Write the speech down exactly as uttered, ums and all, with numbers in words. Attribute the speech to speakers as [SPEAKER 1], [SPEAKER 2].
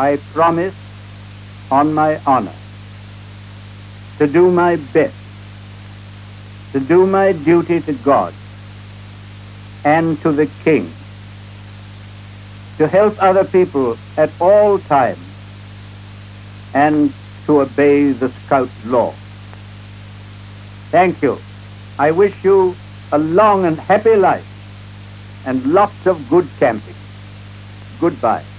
[SPEAKER 1] I promise on my honor to do my best, to do my duty to God and to the King, to help other people at all times, and to obey the Scout law. Thank you. I wish you a long and happy life and lots of good camping. Goodbye.